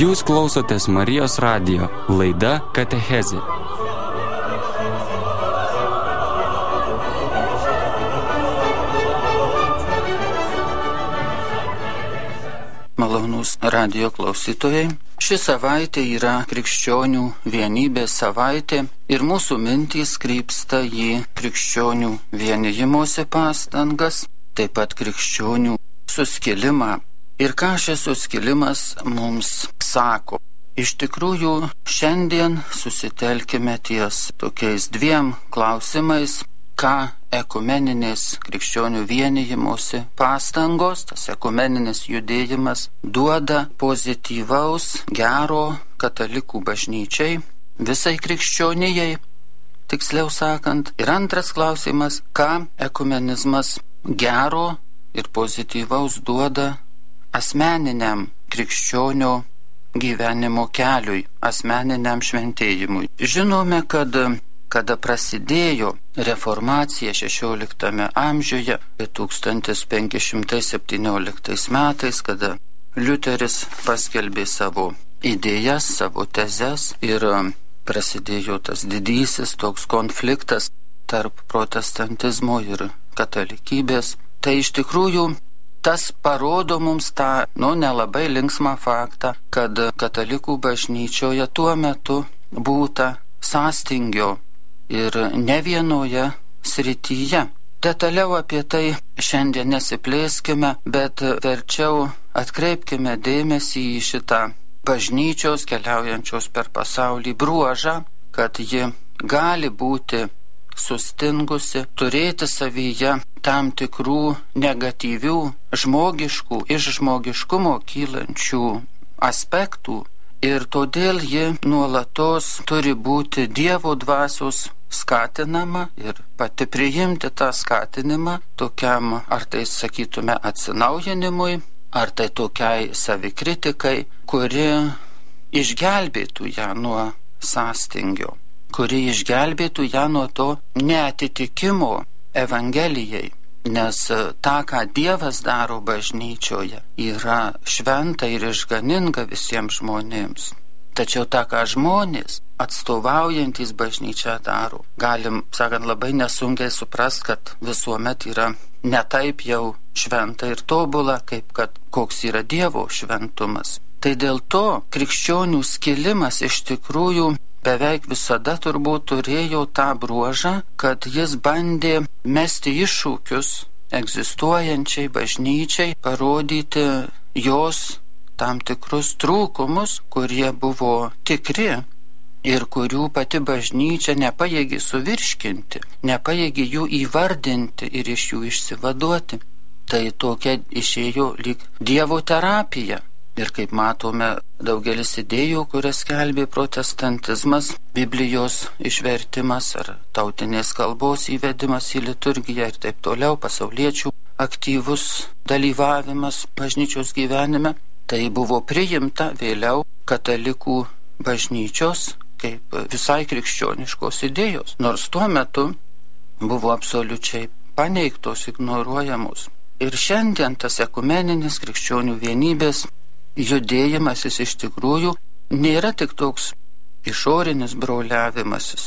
Jūs klausotės Marijos radijo, laida Katechezė. Malonūs radijo klausytojai, ši savaitė yra krikščionių vienybės savaitė ir mūsų mintys krypsta į krikščionių vienijimosi pastangas, taip pat krikščionių suskilimą. Ir ką šis suskilimas mums sako? Iš tikrųjų, šiandien susitelkime ties tokiais dviem klausimais, ką ekumeninės krikščionių vienijimosi pastangos, tas ekumeninis judėjimas duoda pozityvaus, gero katalikų bažnyčiai, visai krikščionijai, tiksliau sakant. Ir antras klausimas, ką ekumenizmas gero ir pozityvaus duoda asmeniniam krikščionio gyvenimo keliui, asmeniniam šventėjimui. Žinome, kad kada prasidėjo reformacija 16 amžiuje, 1517 metais, kada Liuteris paskelbė savo idėjas, savo tezes ir prasidėjo tas didysis toks konfliktas tarp protestantizmo ir katalikybės, tai iš tikrųjų tas parodo mums tą, nelabai linksmą faktą, kad katalikų bažnyčioje tuo metu būta sąstingio ir ne vienoje srityje. Detaliau apie tai šiandien nesiplėskime, bet verčiau atkreipkime dėmesį į šitą bažnyčios keliaujančios per pasaulį bruožą, kad ji gali būti sustingusi, turėti savyje tam tikrų negatyvių, žmogiškų, iš žmogiškumo kylančių aspektų ir todėl ji nuolatos turi būti Dievo dvasios skatinama ir pati priimti tą skatinimą tokiam, ar tai sakytume, atsinaujinimui, ar tai tokiai savikritikai, kuri išgelbėtų ją nuo sąstingio, kuri išgelbėtų ją nuo to neatitikimo Evangelijai, nes tą, ką Dievas daro bažnyčioje, yra šventa ir išganinga visiems žmonėms. Tačiau tą, ką žmonės, atstovaujantis bažnyčią daro, galim, sakant, labai nesunkiai suprast, kad visuomet yra netaip jau šventa ir tobula, kaip kad koks yra Dievo šventumas. Tai dėl to krikščionių skilimas iš tikrųjų beveik visada turbūt turėjo tą bruožą, kad jis bandė mesti iššūkius egzistuojančiai bažnyčiai, parodyti jos tam tikrus trūkumus, kurie buvo tikri ir kurių pati bažnyčia nepajėgė suvirškinti, nepajėgė jų įvardinti ir iš jų išsivaduoti. Tai tokia išėjo lyg Dievo terapija. Ir kaip matome, daugelis idėjų, kurias skelbė protestantizmas, Biblijos išvertimas ar tautinės kalbos įvedimas į liturgiją ir taip toliau, pasauliečių aktyvus dalyvavimas bažnyčios gyvenime, tai buvo priimta vėliau katalikų bažnyčios kaip visai krikščioniškos idėjos, nors tuo metu buvo absoliučiai paneigtos, ignoruojamos. Ir šiandien tas ekumeninis krikščionių vienybės judėjimas jis iš tikrųjų nėra tik toks išorinis broliavimasis,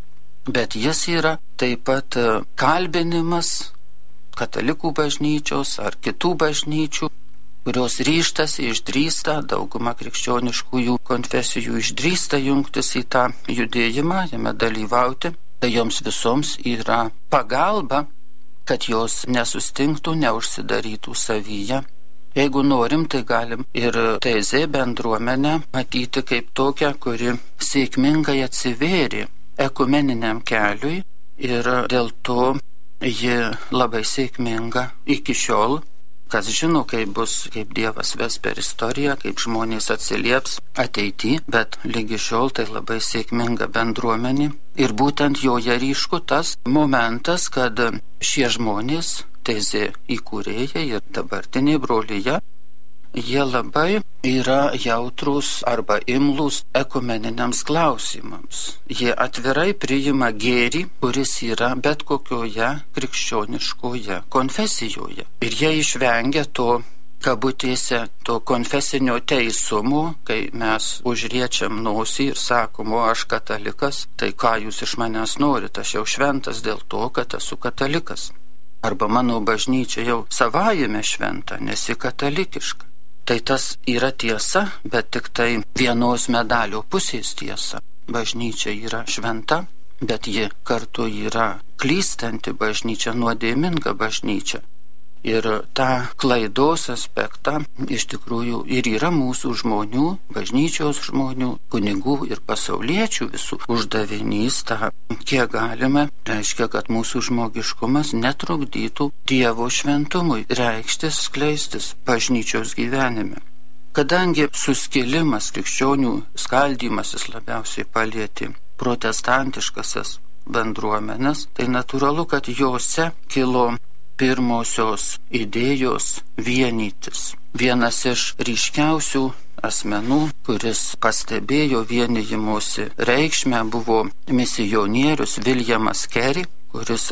bet jis yra taip pat kalbinimas katalikų bažnyčios ar kitų bažnyčių, kurios ryžtasi, išdrįsta, dauguma krikščioniškųjų konfesijų išdrįsta jungtis į tą judėjimą, jame dalyvauti, tai joms visoms yra pagalba, kad jos nesustingtų, neužsidarytų savyje. Jeigu norim, tai galim ir Tezė bendruomenę matyti kaip tokią, kuri sėkmingai atsivėrė ekumeniniam keliui ir dėl to ji labai sėkminga iki šiol. Kas žino, kaip bus, kaip Dievas ves per istoriją, kaip žmonės atsilieps ateity, bet lygi šiol tai labai sėkminga bendruomenė. Ir būtent joje ryšku tas momentas, kad šie žmonės, Tezė įkūrėjai ir dabartinė brolyje, jie labai yra jautrus arba imlūs ekumeniniams klausimams. Jie atvirai priima gėrį, kuris yra bet kokioje krikščioniškoje konfesijoje. Ir jie išvengia to kabutėse to konfesinio teisumo, kai mes užriečiam nosį ir sakom, o aš katalikas, tai ką jūs iš manęs norite, aš jau šventas dėl to, kad esu katalikas. Arba mano bažnyčia jau savajame šventa, nesi katalikiška. Tai tas yra tiesa, bet tik tai vienos medalio pusės tiesa. Bažnyčia yra šventa, bet ji kartu yra klystanti bažnyčia, nuodėminga bažnyčia. Ir tą klaidos aspektą iš tikrųjų ir yra mūsų žmonių, bažnyčios žmonių, kunigų ir pasauliečių visų uždavinys, tą kiek galime, reiškia, kad mūsų žmogiškumas netrukdytų Dievo šventumui reikštis, skleistis bažnyčios gyvenime. Kadangi suskilimas, krikščionių skaldymasis labiausiai palietė protestantiškasias bendruomenės, tai natūralu, kad jose kilo pirmosios idėjos vienytis. Vienas iš ryškiausių asmenų, kuris pastebėjo vienijimosi reikšmę, buvo misionierius Williamas Carey, kuris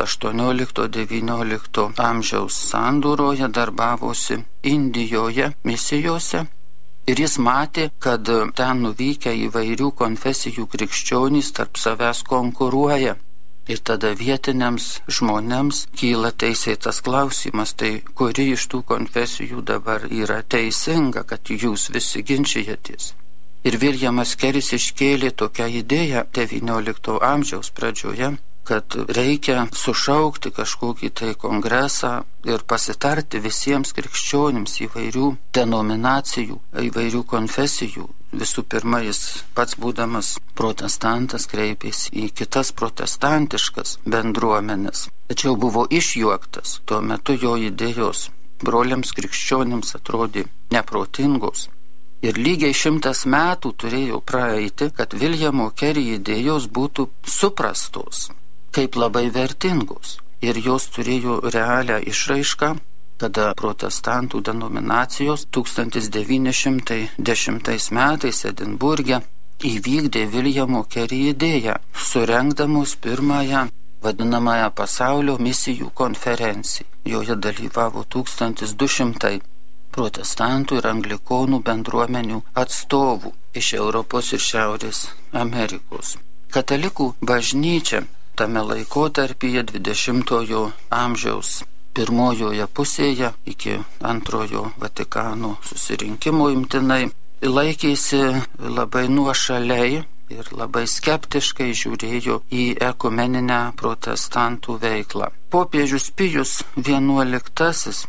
18-19 amžiaus sandūroje darbavosi Indijoje misijose. Ir jis matė, kad ten nuvykę įvairių konfesijų krikščionys tarp savęs konkuruoja. Ir tada vietiniams žmonėms kyla teisėtas klausimas, tai kuri iš tų konfesijų dabar yra teisinga, kad jūs visi ginčijatės. Ir Williamas Carey'is iškėlė tokią idėją XIX amžiaus pradžioje, kad reikia sušaukti kažkokį tai kongresą ir pasitarti visiems krikščionims įvairių denominacijų, įvairių konfesijų. Visų pirma, jis pats būdamas protestantas kreipėsi į kitas protestantiškas bendruomenės. Tačiau buvo išjuoktas. Tuo metu jo idėjos broliams krikščionims atrodė neprotingos. Ir lygiai 100 metų turėjo praeiti, kad Williamo Carey idėjos būtų suprastos kaip labai vertingos. Ir jos turėjo realią išraišką, kada protestantų denominacijos 1910 metais Edinburge įvykdė Williamo Carey idėją, surengdamos pirmąją vadinamąją pasaulio misijų konferenciją. Joje dalyvavo 1200 protestantų ir anglikonų bendruomenių atstovų iš Europos ir Šiaurės Amerikos. Katalikų bažnyčia tame laikotarpyje 20-ojo amžiaus pirmojoje pusėje iki antrojo Vatikano susirinkimo imtinai laikėsi labai nuošaliai ir labai skeptiškai žiūrėjo į ekumeninę protestantų veiklą. Popiežius Pijus XI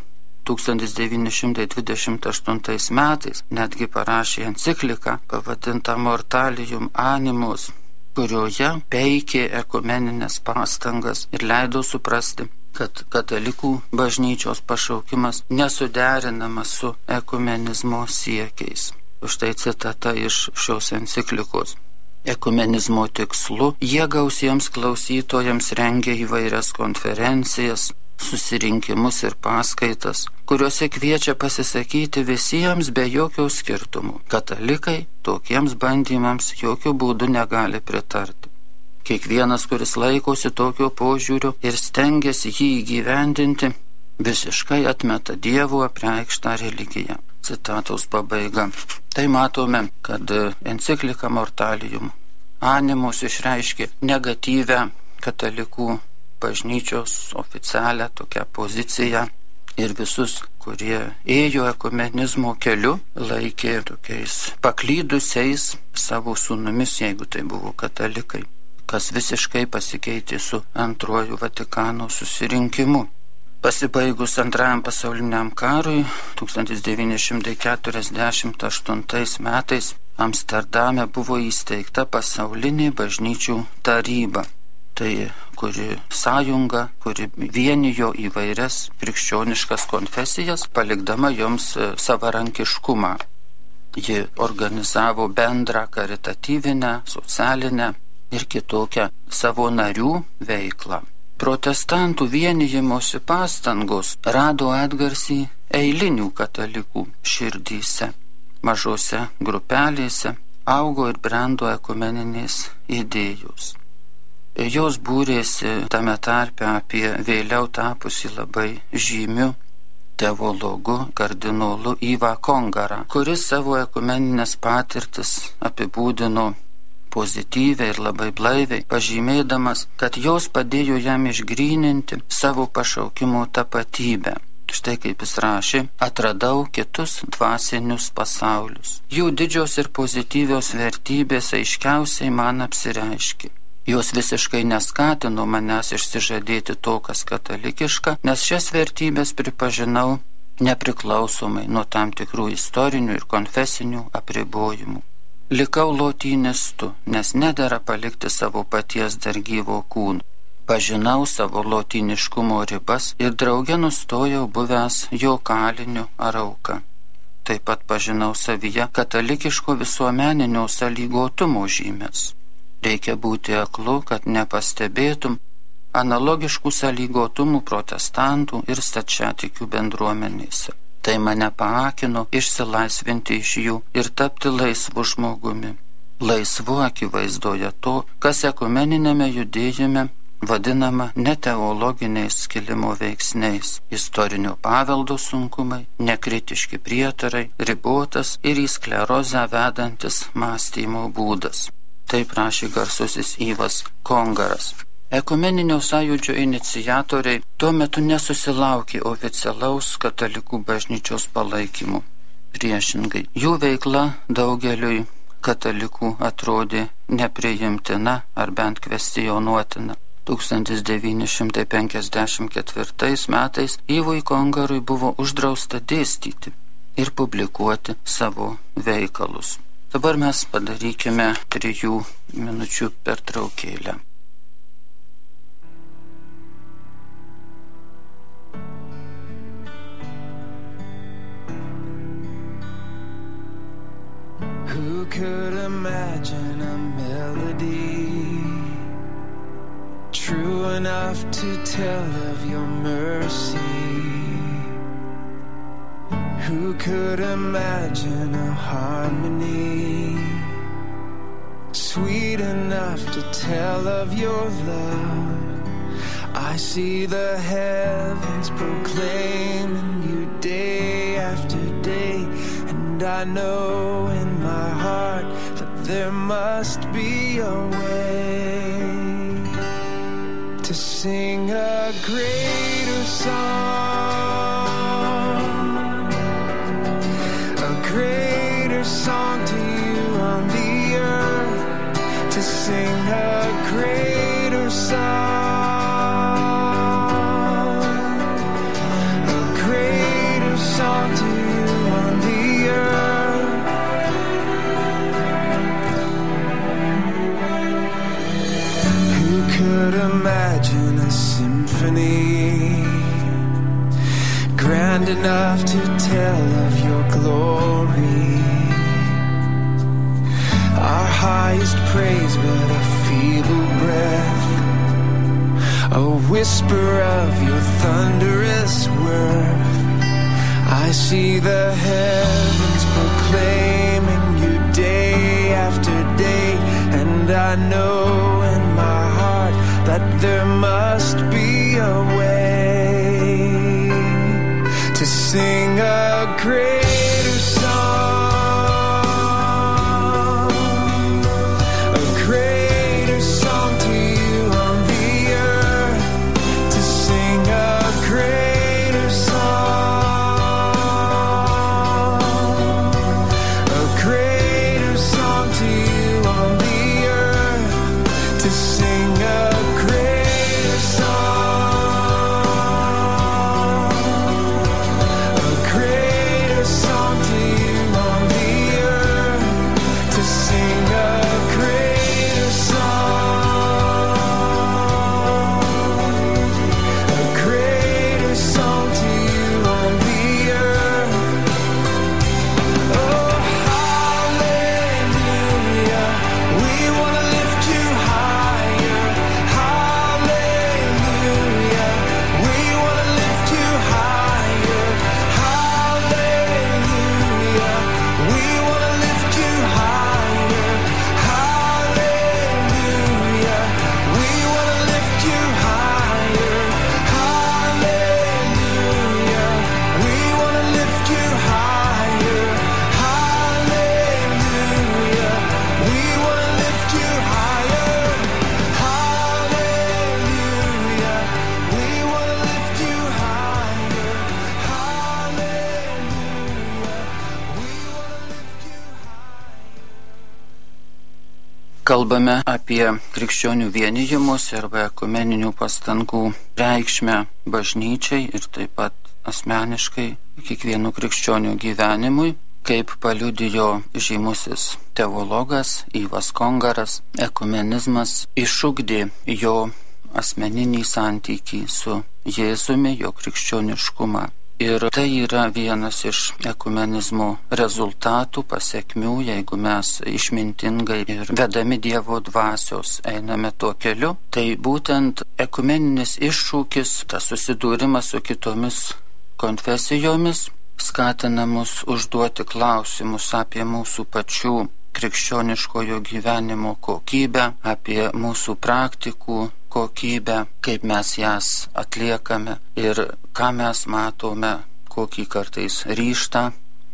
1928 metais netgi parašė encikliką pavadintą Mortalium Animus, kurioje peikė ekumeninės pastangas ir leido suprasti, kad katalikų bažnyčios pašaukimas nesuderinamas su ekumenizmo siekiais. Štai citata iš šios enciklikos. Ekumenizmo tikslu jie gausiems klausytojams rengia įvairias konferencijas, susirinkimus ir paskaitas, kuriuose kviečia pasisakyti visiems be jokio skirtumų. Katalikai tokiems bandymams jokių būdų negali pritarti. Kiekvienas, kuris laikosi tokio požiūrio ir stengiasi jį įgyvendinti, visiškai atmeta Dievo apreikštą religiją. Citatos pabaiga. Tai matome, kad enciklika Mortalium Animus išreiškė negatyvę katalikų bažnyčios oficialią tokią poziciją ir visus, kurie ėjo ekumenizmo keliu, laikė tokiais paklydusiais savo sūnumis, jeigu tai buvo katalikai, kas visiškai pasikeitė su antruoju Vatikano susirinkimu. Pasibaigus Antrajam pasauliniam karui 1948 metais Amsterdame buvo įsteigta pasaulinė bažnyčių taryba. Tai kuri sąjunga, kuri vienijo įvairias krikščioniškas konfesijas, palikdama joms savarankiškumą. Ji organizavo bendrą karitatyvinę, socialinę ir kitokią savo narių veiklą. Protestantų vienijimosi pastangos rado atgarsį eilinių katalikų širdyse. Mažose grupelėse augo ir brendo ekumeninės idėjos. Jos būrėsi tame tarpe apie vėliau tapusi labai žymiu teologu kardinolu Iva Kongara, kuris savo ekumeninės patirtis apibūdino pozityviai ir labai blaiviai, pažymėdamas, kad jos padėjo jam išgryninti savo pašaukimo tapatybę. Štai kaip jis rašė: atradau kitus dvasinius pasaulius. Jų didžios ir pozityvios vertybės aiškiausiai man apsireiškė. Jos visiškai neskatino manęs išsižadėti to, kas katalikiška, nes šias vertybės pripažinau nepriklausomai nuo tam tikrų istorinių ir konfesinių apribojimų. Likau lotynistu, nes nedera palikti savo paties dar gyvo kūno. Pažinau savo lotyniškumo ribas ir drauge nustojau buvęs jo kaliniu ar auka. Taip pat pažinau savyje katalikiško visuomeninio sąlygotumo žymes. Reikia būti aklu, kad nepastebėtum analogiškų sąlygotumų protestantų ir stačiatikių bendruomenėse. Tai mane paakino išsilaisvinti iš jų ir tapti laisvu žmogumi. Laisvu akivaizdoje to, kas ekumeninėme judėjime vadinama neteologiniais skilimo veiksniais, istorinio paveldo sunkumai, nekritiški prietarai, ribotas ir į sklerozę vedantis mąstymo būdas. Taip rašė garsusis Ivas Kongaras. Ekumeninio sąjūdžio iniciatoriai tuo metu nesusilaukė oficialaus katalikų bažnyčios palaikymo. Priešingai, jų veikla daugeliui katalikų atrodė nepriimtina ar bent kvestionuotina. 1954 metais Ivui Kongarui buvo uždrausta dėstyti ir publikuoti savo veikalus. Dabar mes padarykime 3 minučių pertraukėlę. Who could imagine a melody true enough to tell of your mercy? Who could imagine a harmony sweet enough to tell of your love? I see the heavens proclaiming you day after day, and I know in my heart that there must be a way to sing a greater song to you on the earth, to sing a greater song to you on the earth. Who could imagine a symphony grand enough to tell of your glory? Our highest praise but a feeble breath, a whisper of your thunderous worth. I see the heavens proclaiming you day after day, and I know in my heart that there must be a way to sing a greater song to you on the earth, to sing a greater song to you on the earth, to sing a greater song, a greater kalbame apie krikščionių vienijimus arba ekumeninių pastangų reikšmę bažnyčiai ir taip pat asmeniškai kiekvieno krikščionių gyvenimui, kaip paliudijo žymusis teologas Yvas Kongaras, ekumenizmas išugdė jo asmeninį santykį su Jėzumi, jo krikščioniškumą. Ir tai yra vienas iš ekumenizmo rezultatų, pasekmių, jeigu mes išmintingai ir vedami Dievo dvasios einame tuo keliu. Tai būtent ekumeninis iššūkis, tas susidūrimas su kitomis konfesijomis, skatina mus užduoti klausimus apie mūsų pačių krikščioniškojo gyvenimo kokybę, apie mūsų praktikų kokybę, kaip mes jas atliekame ir ką mes matome, kokį kartais ryžtą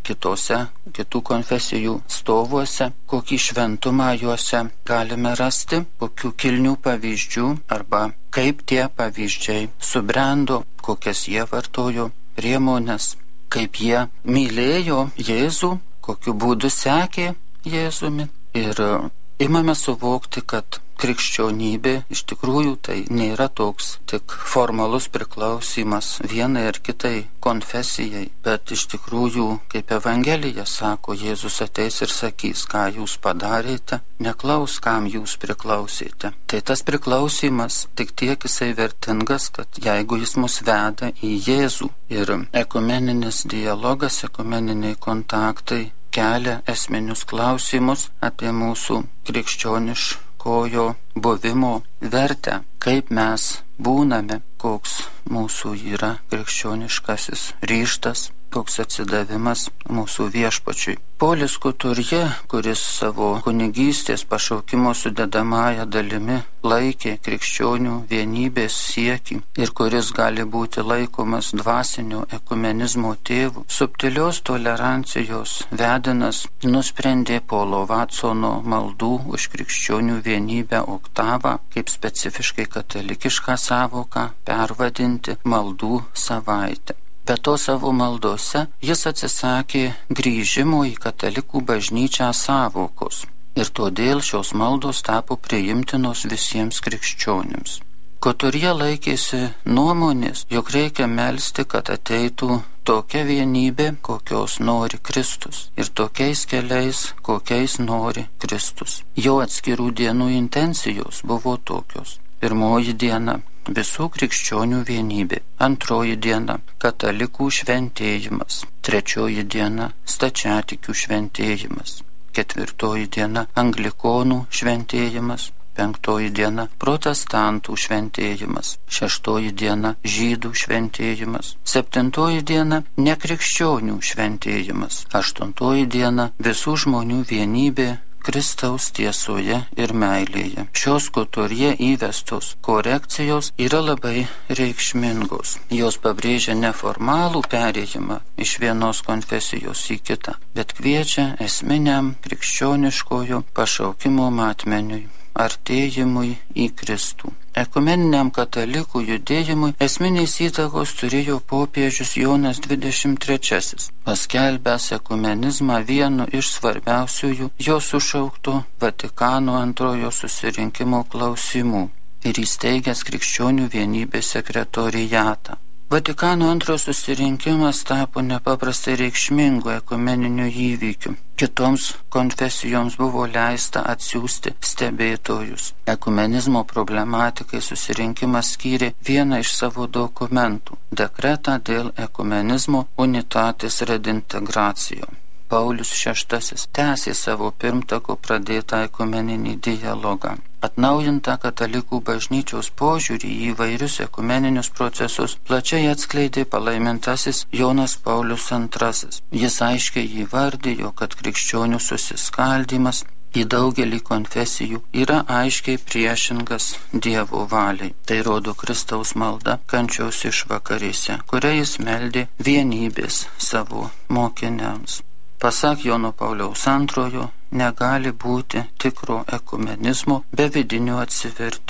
kitų konfesijų stovuose, kokį šventumą juose galime rasti, kokių kilnių pavyzdžių arba kaip tie pavyzdžiai subrendo, kokias jie vartojo priemonės, kaip jie mylėjo Jėzų, kokiu būdu sekė Jėzumi. Ir imame suvokti, kad krikščionybė iš tikrųjų tai nėra toks tik formalus priklausimas vienai ar kitai konfesijai, bet iš tikrųjų, kaip Evangelija sako, Jėzus ateis ir sakys, ką jūs padarėte, neklaus, kam jūs priklausėte. Tai tas priklausimas tik tiek jisai vertingas, kad jeigu jis mus veda į Jėzų ir ekumeninis dialogas, ekumeniniai kontaktai kelia esminius klausimus apie mūsų krikščioniškojo buvimo vertę, kaip mes būname, koks mūsų yra krikščioniškasis ryžtas, koks atsidavimas mūsų viešpačiui. Polis Kuturje, kuris savo kunigystės pašaukimo sudedamąją dalimi laikė krikščionių vienybės siekį ir kuris gali būti laikomas dvasinio ekumenizmo tėvu, subtilios tolerancijos vedinas nusprendė Polo Vatsono maldų už krikščionių vienybę oktavą kaip specifiškai katalikišką sąvoką pervadinti maldų savaitę. Be to savo maldose jis atsisakė grįžimo į katalikų bažnyčią sąvokos ir todėl šios maldos tapo priimtinos visiems krikščionims. Kuturje laikėsi nuomonės, jog reikia melsti, kad ateitų tokia vienybė, kokios nori Kristus ir tokiais keliais, kokiais nori Kristus. Jo atskirų dienų intencijos buvo tokios. Pirmoji diena – visų krikščionių vienybė. Antroji diena – katalikų šventėjimas. Trečioji diena – stačiatikių šventėjimas. Ketvirtoji diena – anglikonų šventėjimas. Penktoji diena – protestantų šventėjimas. Šeštoji diena – žydų šventėjimas. Septintoji diena – nekrikščionių šventėjimas. Aštuntoji diena – visų žmonių vienybė Kristaus tiesoje ir meilėje. Šios Kuturje įvestos korekcijos yra labai reikšmingos. Jos pabrėžia neformalų perėjimą iš vienos konfesijos į kitą, bet kviečia esminiam krikščioniškojo pašaukimo matmeniui, artėjimui į Kristų. Ekumeniniam katalikų judėjimui esminės įtakos turėjo popiežius Jonas XXIII, paskelbęs ekumenizmą vienu iš svarbiausiųjų jo sušaukto Vatikano antrojo susirinkimo klausimų ir įsteigęs krikščionių vienybės sekretoriatą. Vatikano antrojo susirinkimas tapo nepaprastai reikšmingu ekumeniniu įvykiu. Kitoms konfesijoms buvo leista atsiųsti stebėtojus. Ekumenizmo problematikai susirinkimas skyrė vieną iš savo dokumentų – dekretą dėl ekumenizmo Unitatis Redintegratio. Paulius VI tęsė savo pirmtako pradėtą ekumeninį dialogą. Atnaujintą katalikų bažnyčios požiūrį į įvairius ekumeninius procesus plačiai atskleidė palaimintasis Jonas Paulius II. Jis aiškiai įvardijo, kad krikščionių susiskaldymas į daugelį konfesijų yra aiškiai priešingas Dievo valiai. Tai rodo Kristaus malda kančios išvakarėse, kuria jis meldė vienybės savo mokiniams. Pasak Jono Pauliaus II, negali būti tikro ekumenizmo be vidinių atsivertimų.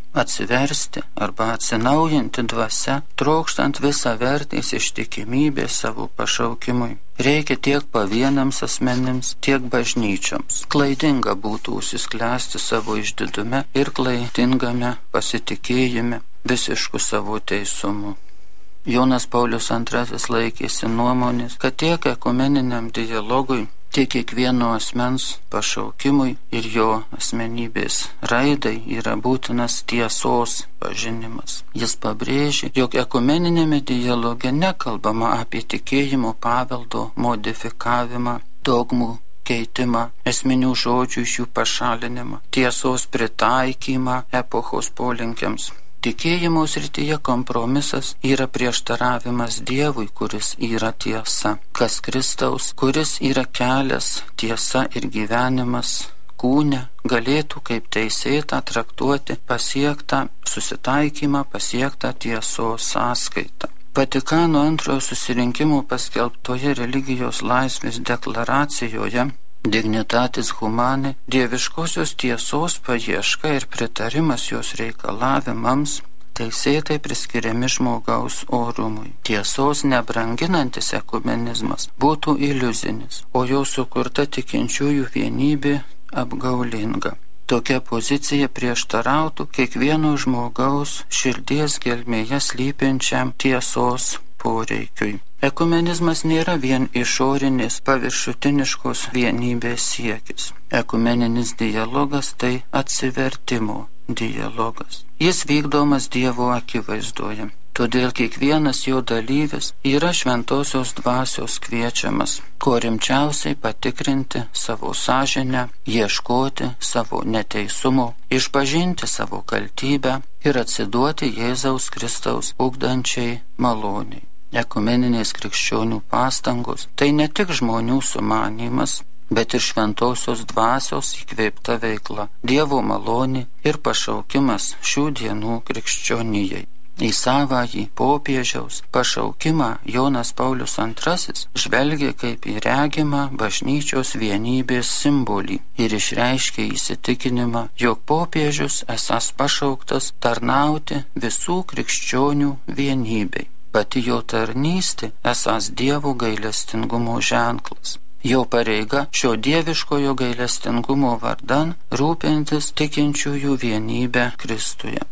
atsiversti arba atsinaujinti dvasia, trokštant visą vertės ištikimybės savo pašaukimui. Reikia tiek pavieniams asmenims, tiek bažnyčioms. Klaidinga būtų užsisklęsti savo išdidume ir klaidingame pasitikėjime visišku savo teisumu. Jonas Paulius II laikėsi nuomonės, kad tiek ekumeniniam dialogui, tiek kiekvieno asmens pašaukimui ir jo asmenybės raidai yra būtinas tiesos pažinimas. Jis pabrėžė, jog ekumeninėme dialoge nekalbama apie tikėjimo paveldo modifikavimą, dogmų keitimą, esminių žodžių iš jų pašalinimą, tiesos pritaikymą epochos polinkiams. Tikėjimo srityje kompromisas yra prieštaravimas Dievui, kuris yra tiesa, kas Kristaus, kuris yra kelias, tiesa ir gyvenimas kūne, galėtų kaip teisėtą traktuoti pasiektą susitaikymą, pasiektą tiesos sąskaitą. Vatikano antrojo susirinkimo paskelbtoje religijos laisvės deklaracijoje Dignitatis humane, dieviškosios tiesos paieška ir pritarimas jos reikalavimams teisėtai priskiriami žmogaus orumui. Tiesos nebranginantis ekumenizmas būtų iliuzinis, o jo sukurta tikinčiųjų vienybė apgaulinga. Tokia pozicija prieštarautų kiekvieno žmogaus širdies gelmėje slypinčiam tiesos poreikiui. Ekumenizmas nėra vien išorinis paviršutiniškos vienybės siekis. Ekumeninis dialogas tai atsivertimo dialogas. Jis vykdomas Dievo akivaizdoje. Todėl kiekvienas jo dalyvis yra šventosios dvasios kviečiamas, kuo rimčiausiai patikrinti savo sąžinę, ieškoti savo neteisumo, išpažinti savo kaltybę ir atsiduoti Jėzaus Kristaus ugdančiai maloniai. Ekumeninės krikščionių pastangos tai ne tik žmonių sumanymas, bet ir šventosios dvasios įkvėpta veikla, Dievo malonė ir pašaukimas šių dienų krikščionijai. Į savąjį popiežiaus pašaukimą Jonas Paulius II žvelgia kaip į regimą bažnyčios vienybės simbolį ir išreiškia įsitikinimą, jog popiežius esąs pašauktas tarnauti visų krikščionių vienybei. Pati jo tarnystė esąs Dievo gailestingumo ženklas. Jo pareiga šio dieviškojo gailestingumo vardan rūpintis tikinčiųjų vienybę Kristuje.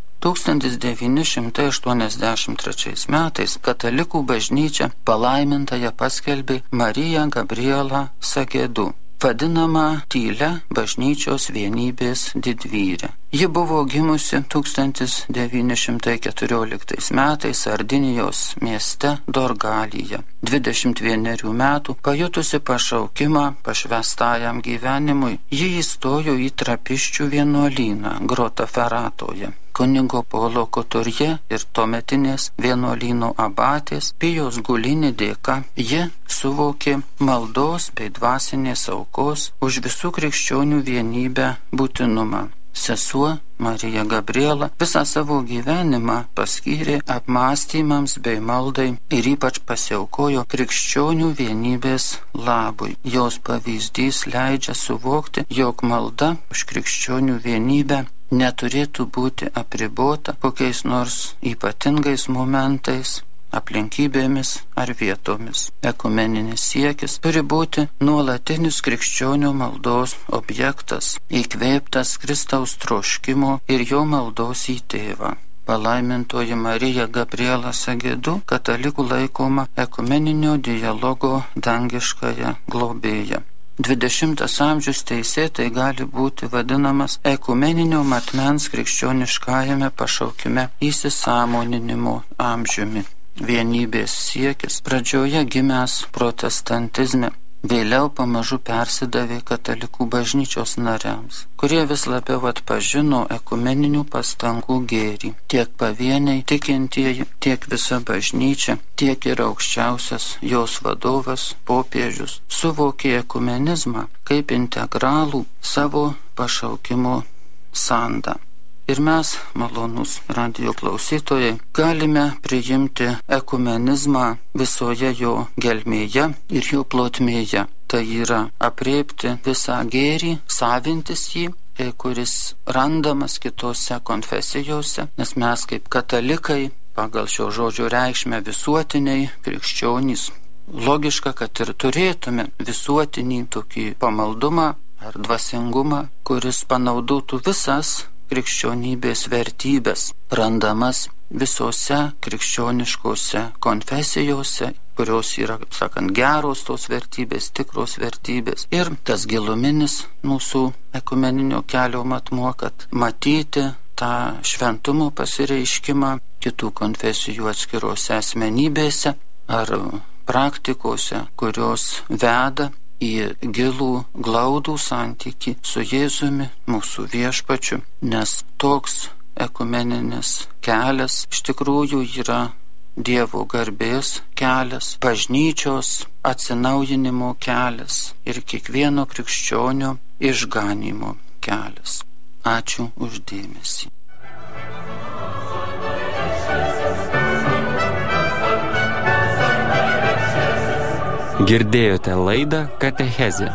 1983 metais katalikų bažnyčia palaimintąją paskelbė Mariją Gabrielą Sagedu, vadinama tylia bažnyčios vienybės didvyre. Ji buvo gimusi 1914 metais Sardinijos mieste Dorgalyje. 21 metų pajutusi pašaukimą pašvęstajam gyvenimui, ji įstojo į Trapiščių vienuolyną Grotaferatoje. Kunigo Polo Koturje ir tuometinės vienuolyno abatės Pijos Gulinį dėka ji suvokė maldos bei dvasinės aukos už visų krikščionių vienybę būtinumą. Sesuo Marija Gabriela visą savo gyvenimą paskyrė apmąstymams bei maldai ir ypač pasiaukojo krikščionių vienybės labui. Jos pavyzdys leidžia suvokti, jog malda už krikščionių vienybę neturėtų būti apribota kokiais nors ypatingais momentais, aplinkybėmis ar vietomis. Ekumeninis siekis turi būti nuolatinis krikščionių maldos objektas, įkvėptas Kristaus troškimo ir jo maldos į tėvą. Palaimintoji Marija Gabriela Sagedu katalikų laikoma ekumeninio dialogo dangiškąja globėja. 20 amžius teisėtai gali būti vadinamas ekumeninio matmens krikščioniškajame pašaukime įsisąmoninimo amžiumi. Vienybės siekis pradžioje gimęs protestantizme, vėliau pamažu persidavė katalikų bažnyčios nariams, kurie vis labiau atpažino ekumeninių pastangų gėrį. Tiek pavieniai tikintieji, tiek visa bažnyčia, tiek ir aukščiausias jos vadovas, popiežius, suvokė ekumenizmą kaip integralų savo pašaukimo sandą. Ir mes, malonūs radijo klausytojai, galime priimti ekumenizmą visoje jo gelmėje ir jo plotmėje. Tai yra aprėpti visą gėrį, savintis jį kuris randamas kitose konfesijose, nes mes kaip katalikai, pagal šio žodžio reikšmę visuotiniai krikščionys, logiška, kad ir turėtume visuotinį tokį pamaldumą ar dvasingumą, kuris panaudotų visas krikščionybės vertybės, randamas visose krikščioniškose konfesijose, kurios yra, kaip sakant, geros tos vertybės, tikros vertybės. Ir tas giluminis mūsų ekumeninio kelio matmuo, kad matyti tą šventumo pasireiškimą kitų konfesijų atskirose asmenybėse ar praktikose, kurios veda į gilų glaudų santykį su Jėzumi, mūsų viešpačiu, nes toks ekumeninis kelias iš tikrųjų yra Dievo garbės kelias, bažnyčios atsinaujinimo kelias ir kiekvieno krikščionio išganymo kelias. Ačiū už dėmesį. Girdėjote laidą Katechezė.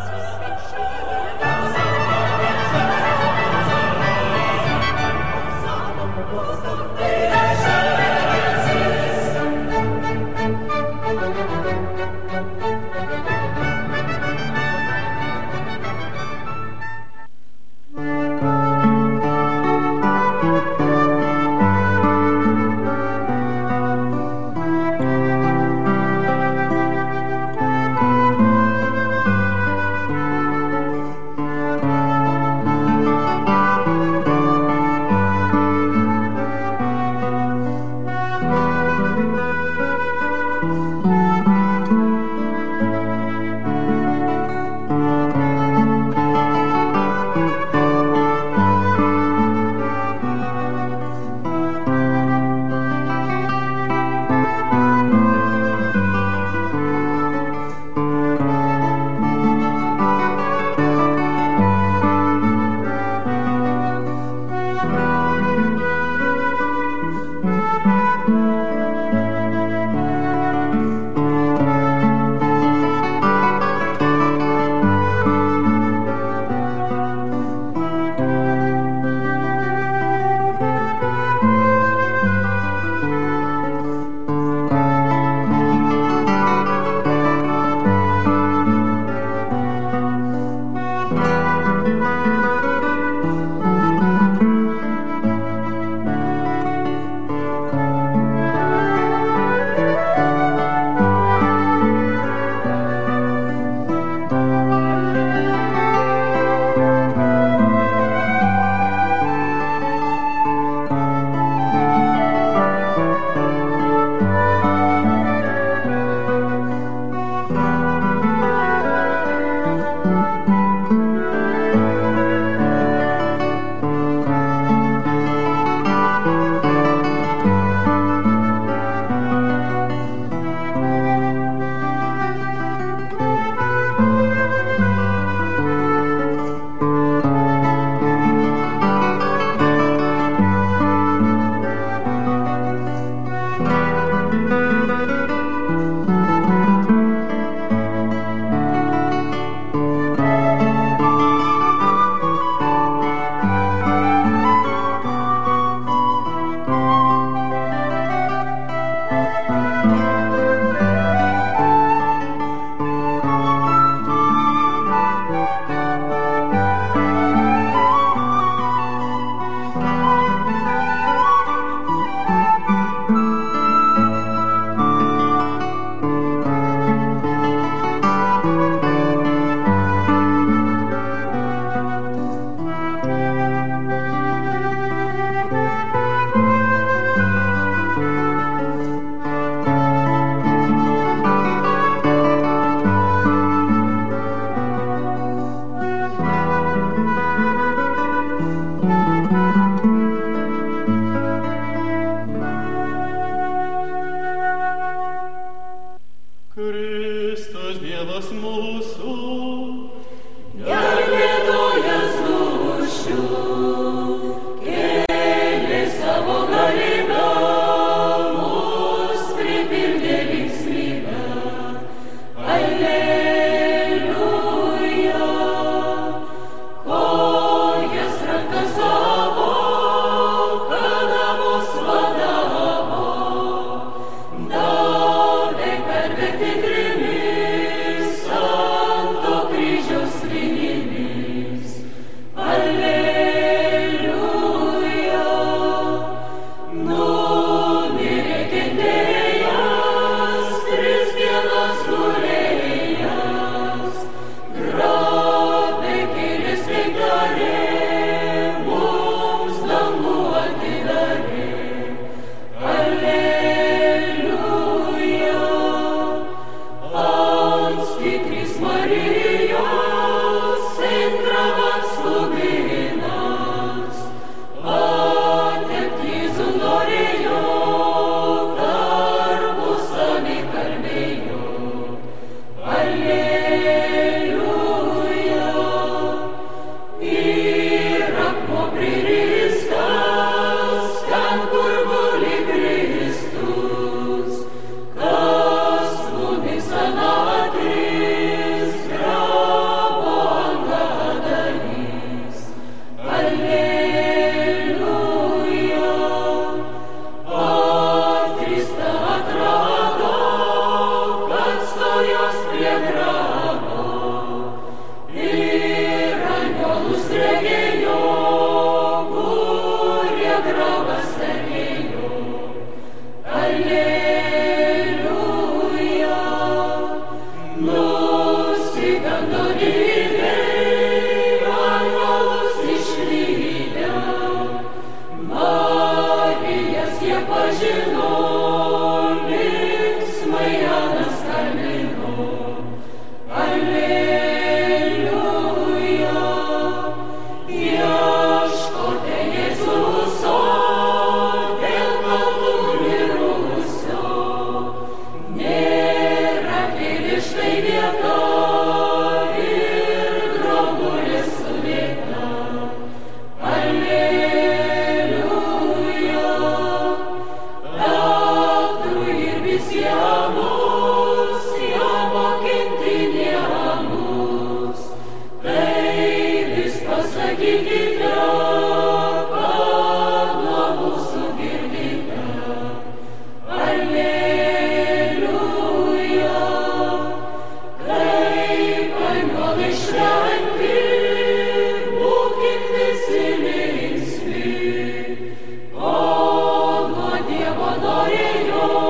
Dievo norėjo